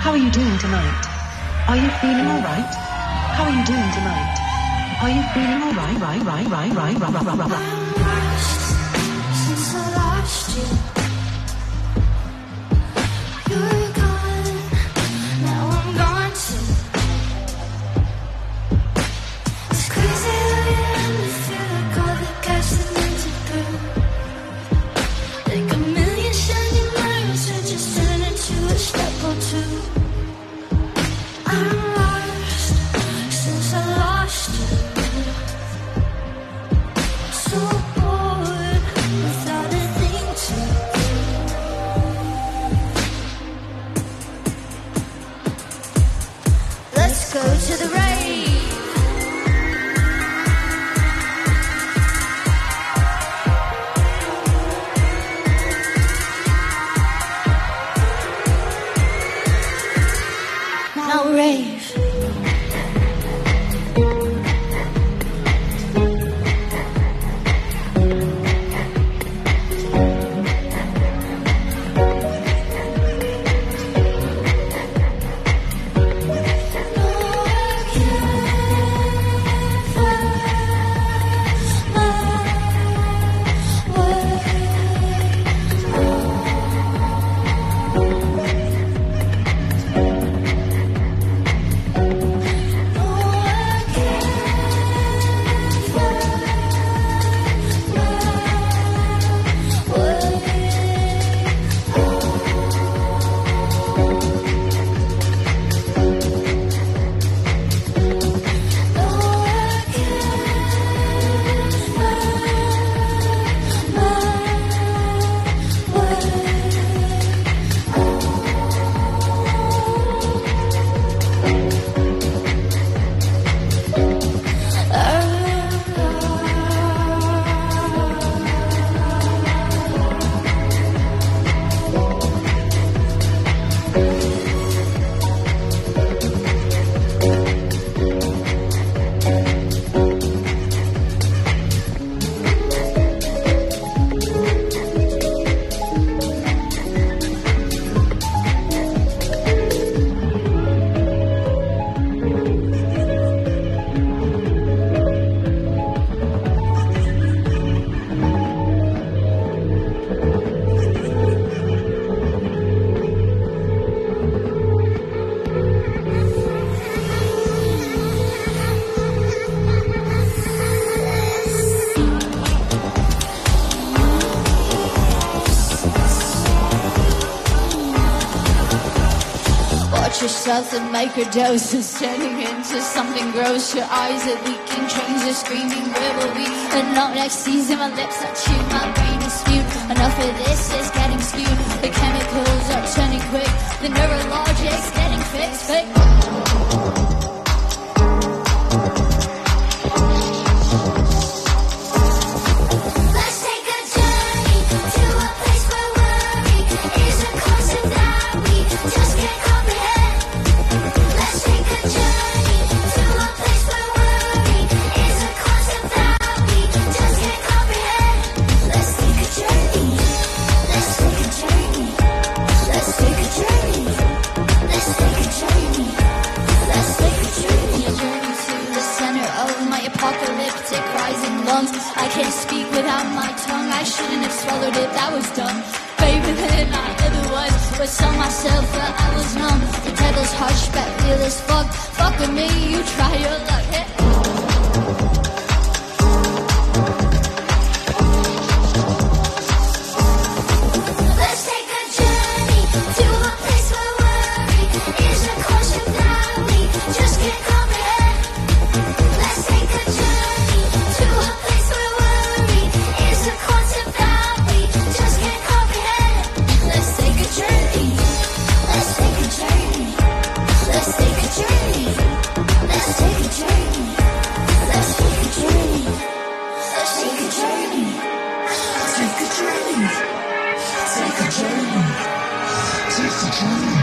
How are you doing tonight? Are you feeling alright? How are you doing tonight? Are you feeling alright? Right. Since I lost you, you're gone. Now I'm gone too. It's crazy how you let me feel like all the gas that melted through. Like a million shiny lights that just turn into a step or two. I'm lost since I lost you. So bored without a thing to do. Let's go to the rave. Now rave. Yourself and microdoses turning into something gross. Your eyes are leaking, trains are screaming, where will we? And not next season, my lips are chewed, my brain is spewed. Enough of this is getting skewed. The chemicals are turning quick, the neurologic's getting fixed. Let's take a journey to a place where worry is a concept that we just can't comprehend. Let's take a journey to a place where worry is a concept that we just can't comprehend. Let's take a journey. Let's take a journey. Let's take a journey. Let's take a journey. Let's take a journey. A journey to the center of my apocalyptic rising lungs. I can't speak without my tongue. I shouldn't have swallowed it. That was dumb. Braver than I ever was, but saw myself that I was numb. The devil's hunchback, real as fuck. Fuck with me, you try your luck. Hey. Let's take a journey to a place where worry is a concept that we just can't comprehend. Let's take a journey to a place where worry is a concept that we just can't comprehend. Let's take a journey. Let's take a journey. Let's take a journey. Let's take a journey. Let's take a journey. Let's take a journey. Take a journey. Take a journey. Take a journey.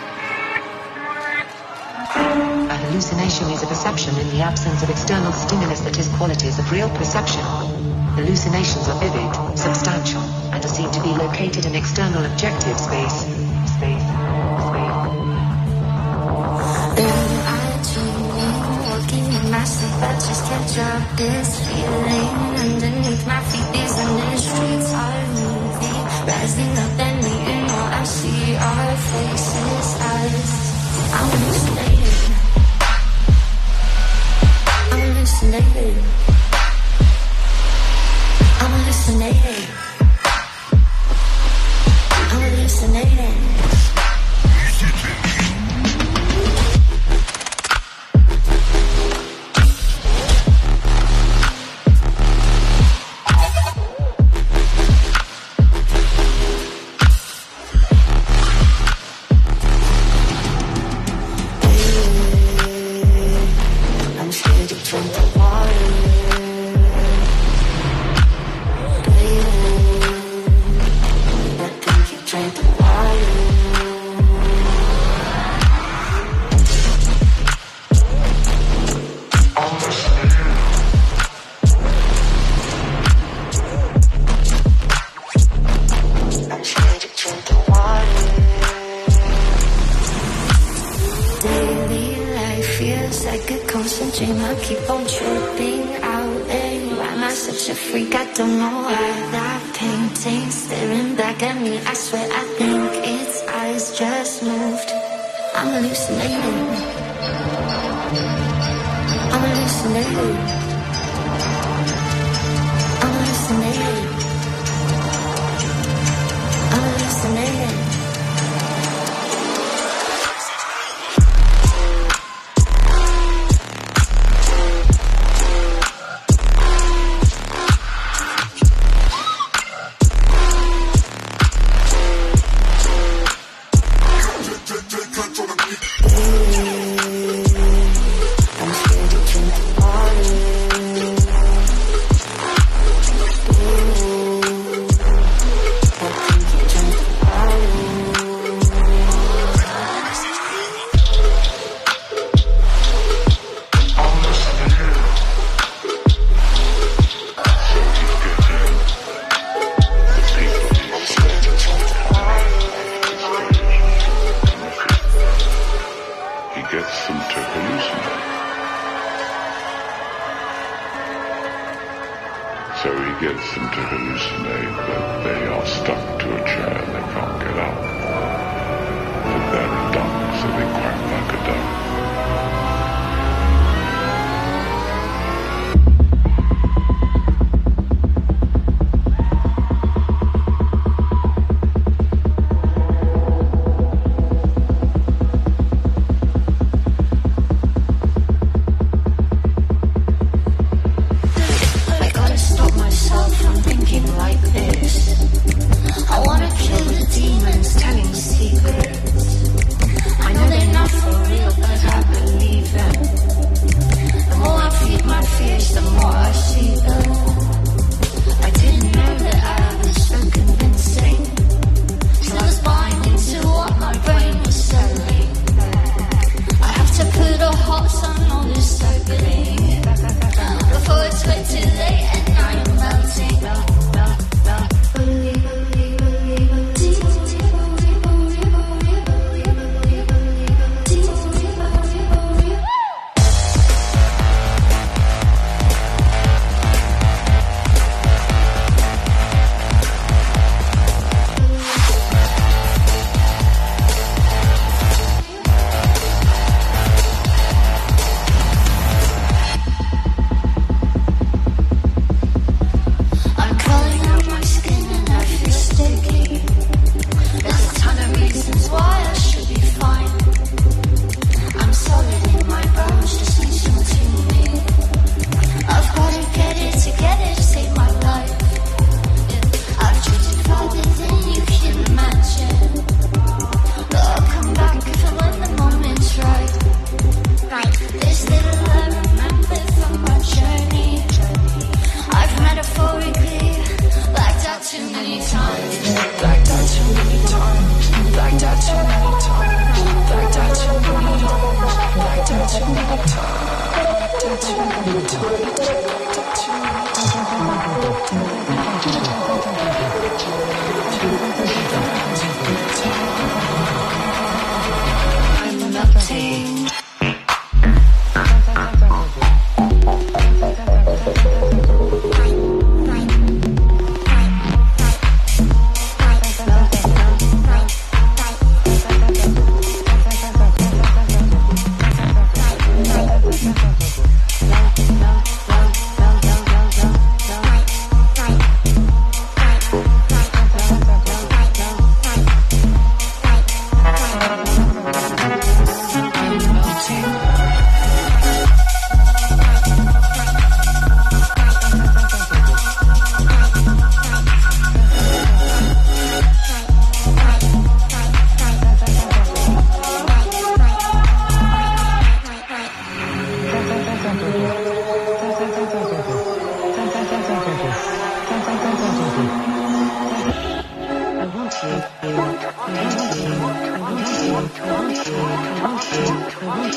A hallucination is a perception in the absence of external stimulus that is qualities of real perception. Hallucinations are vivid, substantial, and are seen to be located in external objective space. this feeling underneath my feet isn't the streets are moving, rising up and leaving all I see are faces, eyes. I'm hallucinating. I'm hallucinating. I'm hallucinating. I'm hallucinating.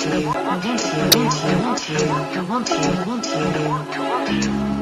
you, I want you, I want you, I want you, I want you, I want you, I want you.